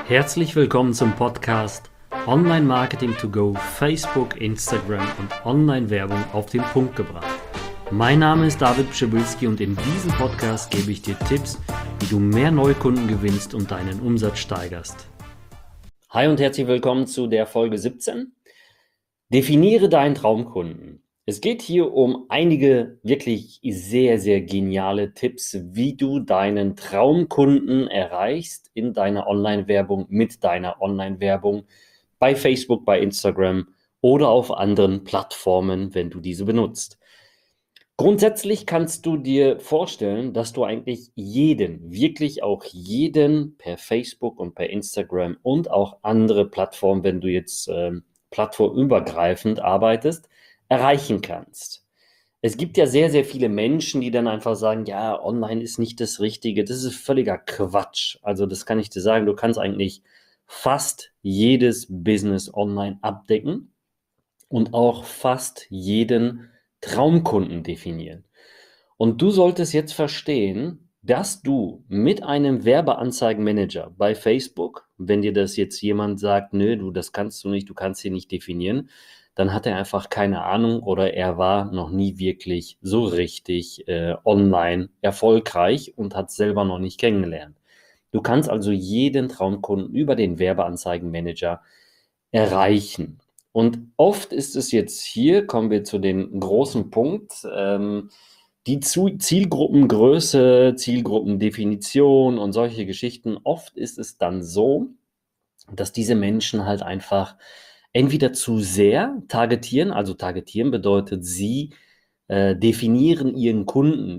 Herzlich willkommen zum Podcast Online Marketing to Go, Facebook, Instagram und Online-Werbung auf den Punkt gebracht. Mein Name ist David Pschibilski und in diesem Podcast gebe ich dir Tipps, wie du mehr Neukunden gewinnst und deinen Umsatz steigerst. Hi und herzlich willkommen zu der Folge 17. Definiere deinen Traumkunden. Es geht hier um einige wirklich sehr, sehr geniale Tipps, wie du deinen Traumkunden erreichst in deiner Online-Werbung, mit deiner Online-Werbung bei Facebook, bei Instagram oder auf anderen Plattformen, wenn du diese benutzt. Grundsätzlich kannst du dir vorstellen, dass du eigentlich jeden, wirklich auch jeden per Facebook und per Instagram und auch andere Plattformen, wenn du jetzt plattformübergreifend arbeitest, erreichen kannst. Es gibt ja sehr, sehr viele Menschen, die dann einfach sagen, ja, online ist nicht das Richtige. Das ist völliger Quatsch. Also das kann ich dir sagen, du kannst eigentlich fast jedes Business online abdecken und auch fast jeden Traumkunden definieren. Und du solltest jetzt verstehen, dass du mit einem Werbeanzeigenmanager bei Facebook, wenn dir das jetzt jemand sagt, nö, das kannst du nicht, du kannst sie nicht definieren, dann hat er einfach keine Ahnung oder er war noch nie wirklich so richtig online erfolgreich und hat es selber noch nicht kennengelernt. Du kannst also jeden Traumkunden über den Werbeanzeigenmanager erreichen. Und oft ist es jetzt hier, kommen wir zu dem großen Punkt, die Zielgruppengröße, Zielgruppendefinition und solche Geschichten. Oft ist es dann so, dass diese Menschen halt einfach entweder zu sehr targetieren, also targetieren bedeutet, sie definieren ihren Kunden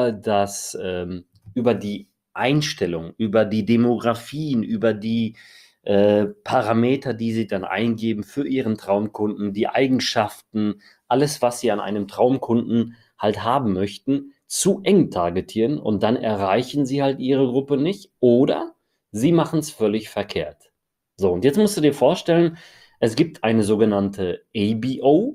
über die Einstellung, über die Demografien, über die Parameter, die sie dann eingeben für ihren Traumkunden, die Eigenschaften, alles, was sie an einem Traumkunden halt haben möchten, zu eng targetieren und dann erreichen sie halt ihre Gruppe nicht oder sie machen es völlig verkehrt. So, und jetzt musst du dir vorstellen, es gibt eine sogenannte ABO,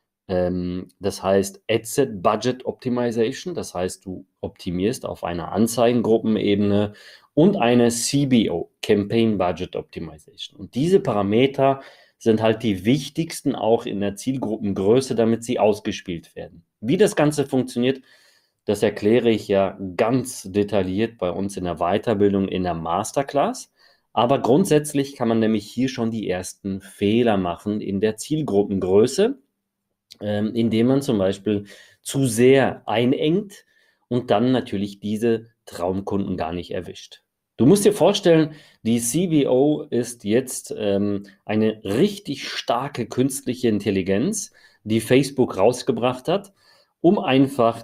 das heißt Adset Budget Optimization, das heißt, du optimierst auf einer Anzeigengruppenebene und eine CBO, Campaign Budget Optimization. Und diese Parameter sind halt die wichtigsten auch in der Zielgruppengröße, damit sie ausgespielt werden. Wie das Ganze funktioniert, das erkläre ich ja ganz detailliert bei uns in der Weiterbildung in der Masterclass. Aber grundsätzlich kann man nämlich hier schon die ersten Fehler machen in der Zielgruppengröße, indem man zum Beispiel zu sehr einengt und dann natürlich diese Traumkunden gar nicht erwischt. Du musst dir vorstellen, die CBO ist jetzt eine richtig starke künstliche Intelligenz, die Facebook rausgebracht hat, um einfach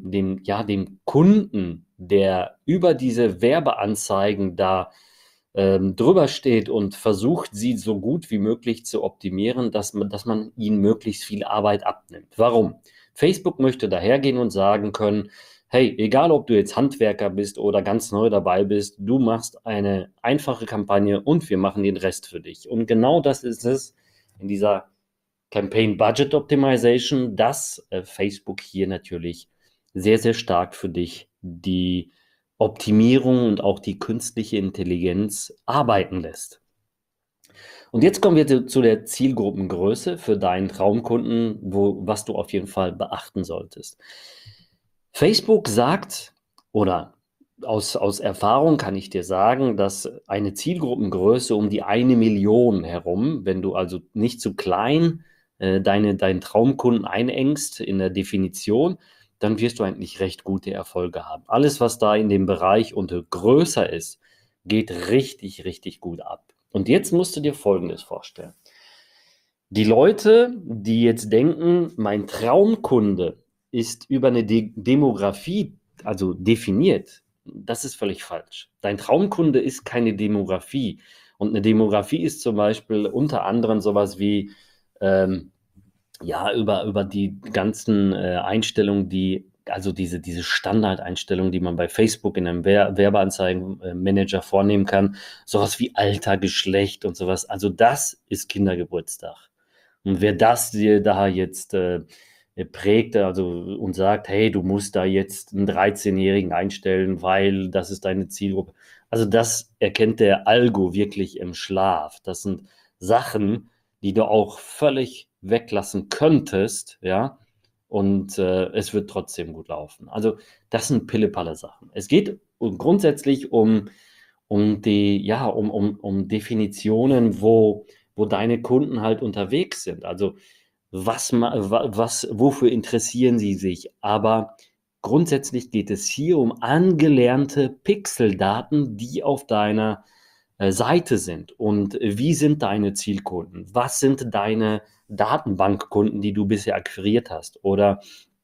dem Kunden, der über diese Werbeanzeigen da drüber steht und versucht, sie so gut wie möglich zu optimieren, dass man ihnen möglichst viel Arbeit abnimmt. Warum? Facebook möchte dahergehen und sagen können, hey, egal ob du jetzt Handwerker bist oder ganz neu dabei bist, du machst eine einfache Kampagne und wir machen den Rest für dich. Und genau das ist es in dieser Campaign Budget Optimization, dass Facebook hier natürlich sehr, sehr stark für dich die Optimierung und auch die künstliche Intelligenz arbeiten lässt. Und jetzt kommen wir zu der Zielgruppengröße für deinen Traumkunden, was du auf jeden Fall beachten solltest. Facebook sagt, oder aus Erfahrung kann ich dir sagen, dass eine Zielgruppengröße um die 1 Million herum, wenn du also nicht zu klein deinen Traumkunden einengst in der Definition, dann wirst du eigentlich recht gute Erfolge haben. Alles, was da in dem Bereich und größer ist, geht richtig, richtig gut ab. Und jetzt musst du dir Folgendes vorstellen. Die Leute, die jetzt denken, mein Traumkunde ist über eine Demografie, also definiert, das ist völlig falsch. Dein Traumkunde ist keine Demografie. Und eine Demografie ist zum Beispiel unter anderem sowas wie ja, über die ganzen Einstellungen, also diese Standardeinstellungen, die man bei Facebook in einem Werbeanzeigenmanager vornehmen kann, sowas wie Alter, Geschlecht und sowas. Also das ist Kindergeburtstag. Und wer das dir da jetzt prägt, also und sagt, hey, du musst da jetzt einen 13-Jährigen einstellen, weil das ist deine Zielgruppe. Also das erkennt der Algo wirklich im Schlaf. Das sind Sachen, die du auch völlig weglassen könntest, ja, und es wird trotzdem gut laufen. Also das sind Pille-Palle-Sachen. Es geht grundsätzlich um Definitionen, wo deine Kunden halt unterwegs sind. Also wofür interessieren sie sich? Aber grundsätzlich geht es hier um angelernte Pixeldaten, die auf deiner Seite sind. Und wie sind deine Zielkunden? Was sind deine Datenbankkunden, die du bisher akquiriert hast? Oder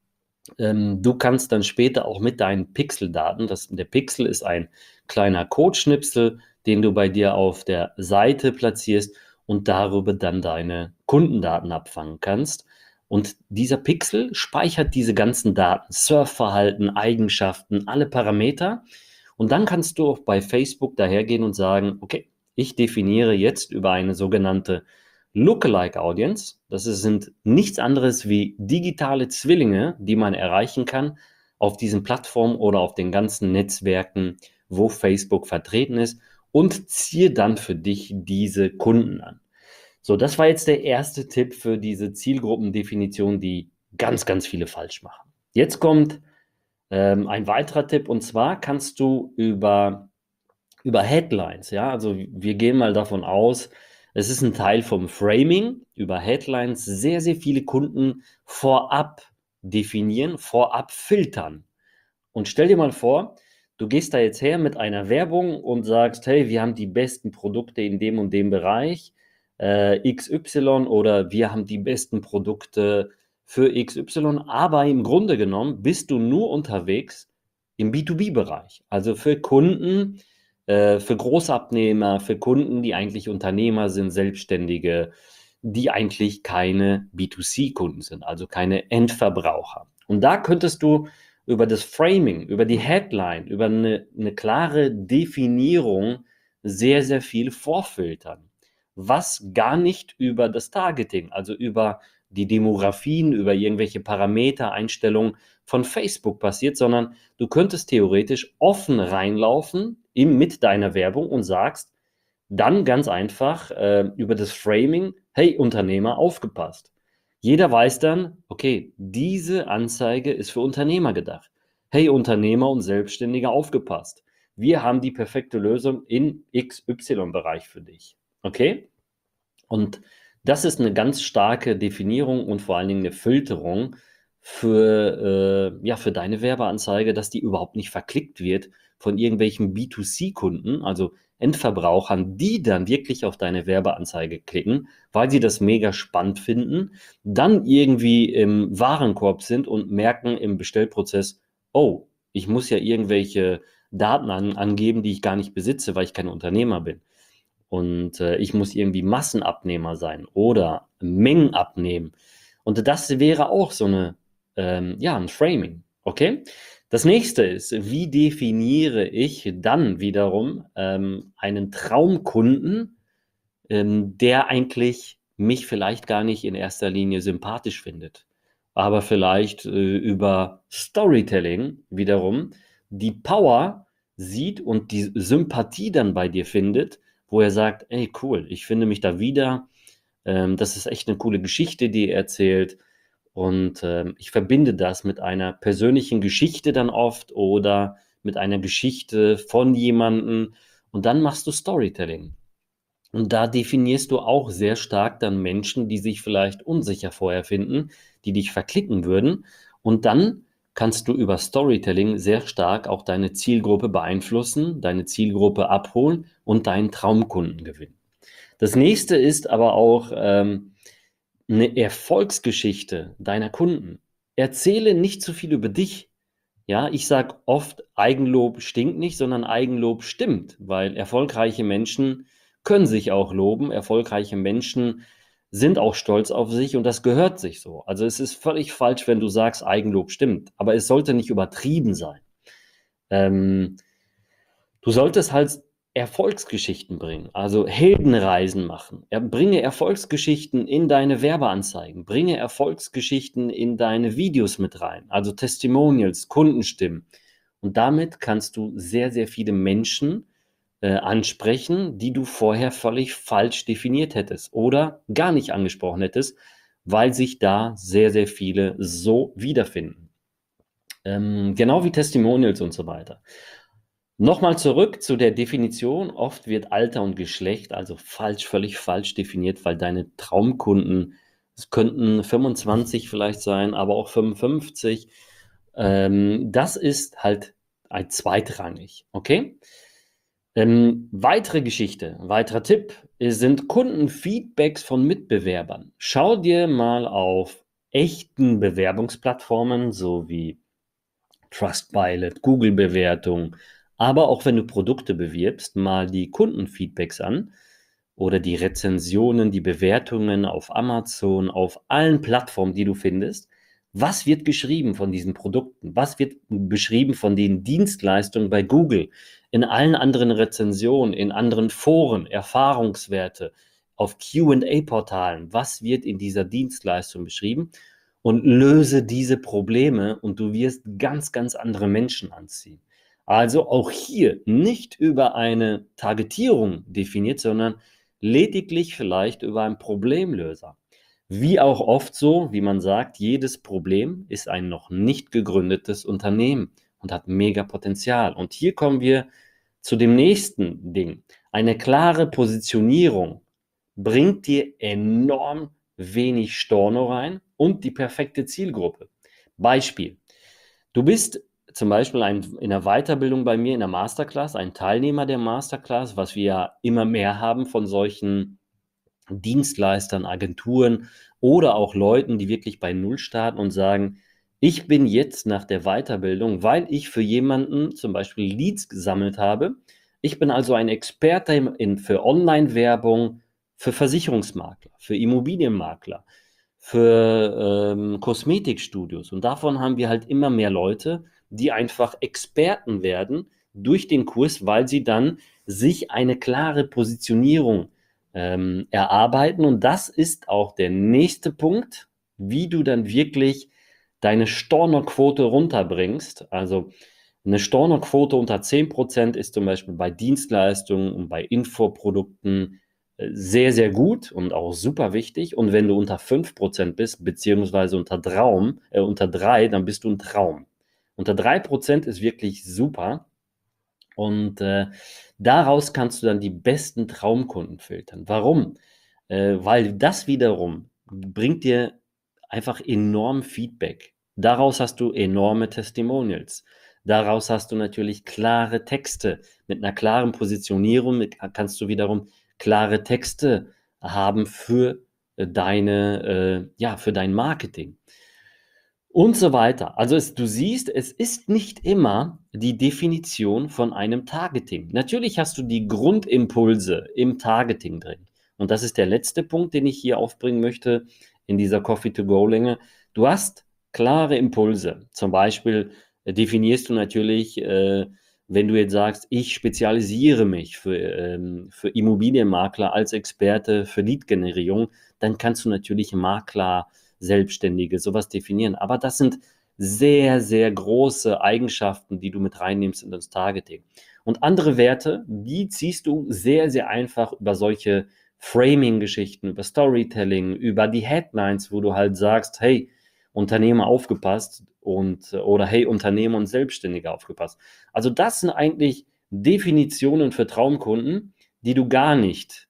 du kannst dann später auch mit deinen Pixeldaten, der Pixel ist ein kleiner Codeschnipsel, den du bei dir auf der Seite platzierst und darüber dann deine Kundendaten abfangen kannst. Und dieser Pixel speichert diese ganzen Daten, Surfverhalten, Eigenschaften, alle Parameter. Und dann kannst du auch bei Facebook dahergehen und sagen, okay, ich definiere jetzt über eine sogenannte Lookalike Audience, sind nichts anderes wie digitale Zwillinge, die man erreichen kann auf diesen Plattformen oder auf den ganzen Netzwerken, wo Facebook vertreten ist, und ziehe dann für dich diese Kunden an. So, das war jetzt der erste Tipp für diese Zielgruppendefinition, die ganz, ganz viele falsch machen. Jetzt kommt ein weiterer Tipp, und zwar kannst du über Headlines, ja, also wir gehen mal davon aus, es ist ein Teil vom Framing, über Headlines sehr, sehr viele Kunden vorab definieren, vorab filtern. Und stell dir mal vor, du gehst da jetzt her mit einer Werbung und sagst, hey, wir haben die besten Produkte in dem und dem Bereich, XY, oder wir haben die besten Produkte für XY, aber im Grunde genommen bist du nur unterwegs im B2B-Bereich, also für Kunden, für Großabnehmer, für Kunden, die eigentlich Unternehmer sind, Selbstständige, die eigentlich keine B2C-Kunden sind, also keine Endverbraucher. Und da könntest du über das Framing, über die Headline, über eine klare Definierung sehr, sehr viel vorfiltern, was gar nicht über das Targeting, also über die Demografien, über irgendwelche Parameter, Einstellungen von Facebook passiert, sondern du könntest theoretisch offen reinlaufen mit deiner Werbung und sagst dann ganz einfach über das Framing, hey Unternehmer, aufgepasst. Jeder weiß dann, okay, diese Anzeige ist für Unternehmer gedacht. Hey Unternehmer und Selbstständige, aufgepasst. Wir haben die perfekte Lösung in XY-Bereich für dich. Okay? Und das ist eine ganz starke Definierung und vor allen Dingen eine Filterung für deine Werbeanzeige, dass die überhaupt nicht verklickt wird von irgendwelchen B2C-Kunden, also Endverbrauchern, die dann wirklich auf deine Werbeanzeige klicken, weil sie das mega spannend finden, dann irgendwie im Warenkorb sind und merken im Bestellprozess, oh, ich muss ja irgendwelche Daten angeben, die ich gar nicht besitze, weil ich kein Unternehmer bin. Und ich muss irgendwie Massenabnehmer sein oder Mengen abnehmen. Und das wäre auch so ein Framing. Okay? Das nächste ist, wie definiere ich dann wiederum einen Traumkunden, der eigentlich mich vielleicht gar nicht in erster Linie sympathisch findet, aber vielleicht über Storytelling wiederum die Power sieht und die Sympathie dann bei dir findet, wo er sagt, ey, cool, ich finde mich da wieder, das ist echt eine coole Geschichte, die er erzählt, und ich verbinde das mit einer persönlichen Geschichte dann oft oder mit einer Geschichte von jemandem, und dann machst du Storytelling. Und da definierst du auch sehr stark dann Menschen, die sich vielleicht unsicher vorher finden, die dich verklicken würden. Und dann kannst du über Storytelling sehr stark auch deine Zielgruppe beeinflussen, deine Zielgruppe abholen und deinen Traumkunden gewinnen. Das nächste ist aber auch eine Erfolgsgeschichte deiner Kunden. Erzähle nicht zu viel über dich. Ja, ich sage oft, Eigenlob stinkt nicht, sondern Eigenlob stimmt, weil erfolgreiche Menschen können sich auch loben. Erfolgreiche Menschen sind auch stolz auf sich, und das gehört sich so. Also es ist völlig falsch, wenn du sagst, Eigenlob stimmt, aber es sollte nicht übertrieben sein. Ähm, Du solltest halt Erfolgsgeschichten bringen, also Heldenreisen machen. Bringe Erfolgsgeschichten in deine Werbeanzeigen, bringe Erfolgsgeschichten in deine Videos mit rein, also Testimonials, Kundenstimmen. Und damit kannst du sehr, sehr viele Menschen ansprechen, die du vorher völlig falsch definiert hättest oder gar nicht angesprochen hättest, weil sich da sehr, sehr viele so wiederfinden. Genau wie Testimonials und so weiter. Nochmal zurück zu der Definition. Oft wird Alter und Geschlecht also völlig falsch definiert, weil deine Traumkunden, es könnten 25 vielleicht sein, aber auch 55. Das ist halt zweitrangig, okay? Weitere Geschichte, weiterer Tipp sind Kundenfeedbacks von Mitbewerbern. Schau dir mal auf echten Bewerbungsplattformen, so wie Trustpilot, Google-Bewertung, aber auch wenn du Produkte bewirbst, mal die Kundenfeedbacks an oder die Rezensionen, die Bewertungen auf Amazon, auf allen Plattformen, die du findest. Was wird geschrieben von diesen Produkten? Was wird beschrieben von den Dienstleistungen bei Google? In allen anderen Rezensionen, in anderen Foren, Erfahrungswerte, auf Q&A-Portalen. Was wird in dieser Dienstleistung beschrieben? Und löse diese Probleme und du wirst ganz, ganz andere Menschen anziehen. Also auch hier nicht über eine Targetierung definiert, sondern lediglich vielleicht über einen Problemlöser. Wie auch oft so, wie man sagt, jedes Problem ist ein noch nicht gegründetes Unternehmen und hat mega Potenzial. Und hier kommen wir zu dem nächsten Ding. Eine klare Positionierung bringt dir enorm wenig Storno rein und die perfekte Zielgruppe. Beispiel. Du bist zum Beispiel in der Weiterbildung bei mir in der Masterclass, ein Teilnehmer der Masterclass, was wir ja immer mehr haben von solchen Dienstleistern, Agenturen oder auch Leuten, die wirklich bei Null starten und sagen, ich bin jetzt nach der Weiterbildung, weil ich für jemanden zum Beispiel Leads gesammelt habe. Ich bin also ein Experte für Online-Werbung, für Versicherungsmakler, für Immobilienmakler, für Kosmetikstudios. Und davon haben wir halt immer mehr Leute, die einfach Experten werden durch den Kurs, weil sie dann sich eine klare Positionierung erarbeiten. Und das ist auch der nächste Punkt, wie du dann wirklich deine Stornoquote runterbringst. Also eine Stornoquote unter 10% ist zum Beispiel bei Dienstleistungen und bei Infoprodukten sehr, sehr gut und auch super wichtig. Und wenn du unter 5% bist, beziehungsweise unter 3, dann bist du ein Traum. Unter 3% ist wirklich super. Und daraus kannst du dann die besten Traumkunden filtern. Warum? Weil das wiederum bringt dir einfach enorm Feedback. Daraus hast du enorme Testimonials. Daraus hast du natürlich klare Texte. Mit einer klaren Positionierung kannst du wiederum klare Texte haben für für dein Marketing. Und so weiter. Also du siehst, es ist nicht immer die Definition von einem Targeting. Natürlich hast du die Grundimpulse im Targeting drin. Und das ist der letzte Punkt, den ich hier aufbringen möchte in dieser Coffee-to-Go-Länge. Du hast klare Impulse. Zum Beispiel definierst du natürlich, wenn du jetzt sagst, ich spezialisiere mich für Immobilienmakler als Experte für Lead-Generierung, dann kannst du natürlich Makler, Selbstständige, sowas definieren. Aber das sind sehr, sehr große Eigenschaften, die du mit reinnimmst in das Targeting. Und andere Werte, die ziehst du sehr, sehr einfach über solche Framing-Geschichten, über Storytelling, über die Headlines, wo du halt sagst, hey, Unternehmer aufgepasst oder hey, Unternehmer und Selbstständige aufgepasst. Also das sind eigentlich Definitionen für Traumkunden, die du gar nicht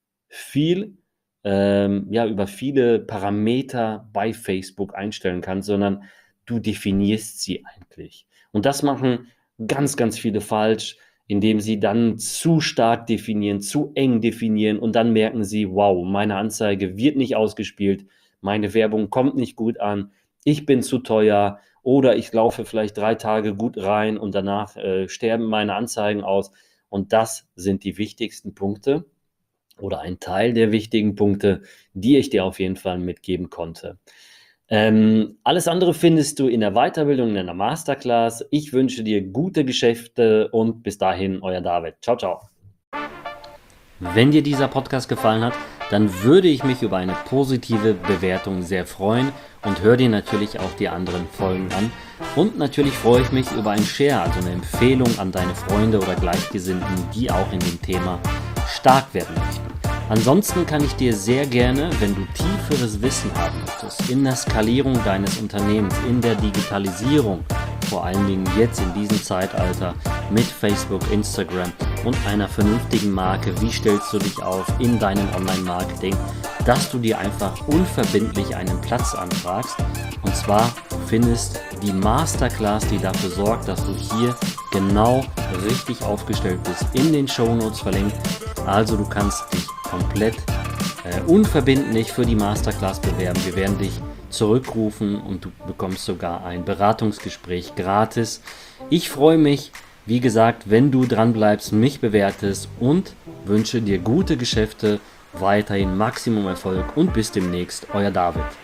über viele Parameter bei Facebook einstellen kannst, sondern du definierst sie eigentlich. Und das machen ganz, ganz viele falsch, indem sie dann zu stark definieren, zu eng definieren und dann merken sie, wow, meine Anzeige wird nicht ausgespielt, meine Werbung kommt nicht gut an, ich bin zu teuer oder ich laufe vielleicht 3 Tage gut rein und danach sterben meine Anzeigen aus. Und das sind die wichtigsten Punkte oder ein Teil der wichtigen Punkte, die ich dir auf jeden Fall mitgeben konnte. Alles andere findest du in der Weiterbildung, in der Masterclass. Ich wünsche dir gute Geschäfte und bis dahin, euer David. Ciao, ciao. Wenn dir dieser Podcast gefallen hat, dann würde ich mich über eine positive Bewertung sehr freuen und hör dir natürlich auch die anderen Folgen an. Und natürlich freue ich mich über ein Share, also eine Empfehlung an deine Freunde oder Gleichgesinnten, die auch in dem Thema stark werden möchten. Ansonsten kann ich dir sehr gerne, wenn du tieferes Wissen haben möchtest, in der Skalierung deines Unternehmens, in der Digitalisierung, vor allen Dingen jetzt in diesem Zeitalter mit Facebook, Instagram und einer vernünftigen Marke, wie stellst du dich auf in deinem Online-Marketing, dass du dir einfach unverbindlich einen Platz anfragst. Und zwar findest die Masterclass, die dafür sorgt, dass du hier genau richtig aufgestellt bist, in den Shownotes verlinkt. Also du kannst dich komplett unverbindlich für die Masterclass bewerben. Wir werden dich zurückrufen und du bekommst sogar ein Beratungsgespräch gratis. Ich freue mich, wie gesagt, wenn du dran bleibst, mich bewertest und wünsche dir gute Geschäfte, weiterhin Maximum Erfolg und bis demnächst, euer David.